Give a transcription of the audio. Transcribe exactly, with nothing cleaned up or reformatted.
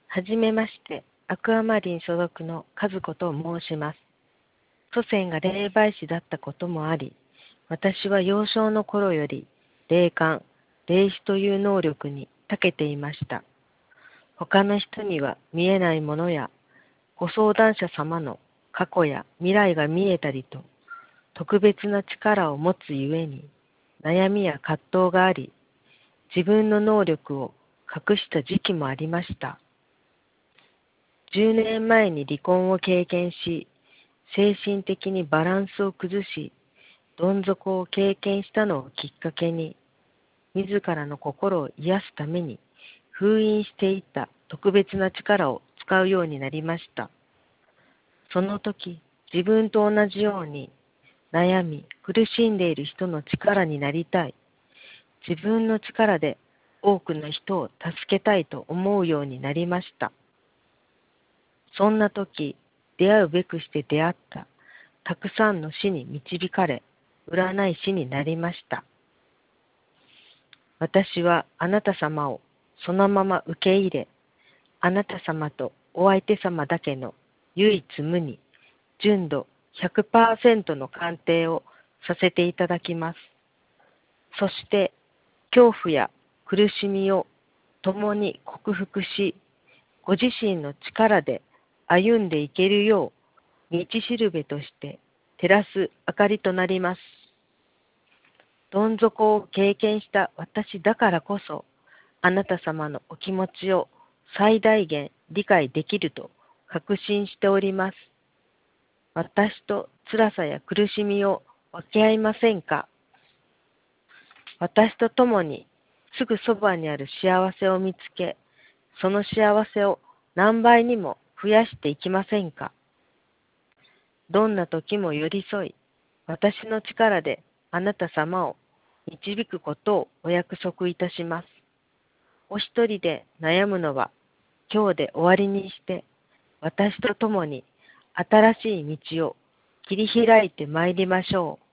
はじめまして、アクアマリン所属の和子と申します。祖先が霊媒師だったこともあり、私は幼少の頃より霊感、霊視という能力に長けていました。他の人には見えないものや、ご相談者様の過去や未来が見えたりと、特別な力を持つゆえに、悩みや葛藤があり、自分の能力を隠した時期もありました。じゅうねんまえに離婚を経験し、精神的にバランスを崩し、どん底を経験したのをきっかけに、自らの心を癒すために封印していた特別な力を使うようになりました。その時、自分と同じように悩み、苦しんでいる人の力になりたい。自分の力で多くの人を助けたいと思うようになりました。そんな時、出会うべくして出会ったたくさんの死に導かれ、占い師になりました。私はあなた様をそのまま受け入れ、あなた様とお相手様だけの唯一無二、純度 ひゃくパーセント の鑑定をさせていただきます。そして、恐怖や苦しみを共に克服し、ご自身の力で歩んでいけるよう、道しるべとして照らす明かりとなります。どん底を経験した私だからこそ、あなた様のお気持ちを最大限理解できると確信しております。私と辛さや苦しみを分け合いませんか？私と共にすぐそばにある幸せを見つけ、その幸せを何倍にも増やしていきませんか？どんな時も寄り添い、私の力であなた様を導くことをお約束いたします。お一人で悩むのは今日で終わりにして、私と共に新しい道を切り開いてまいりましょう。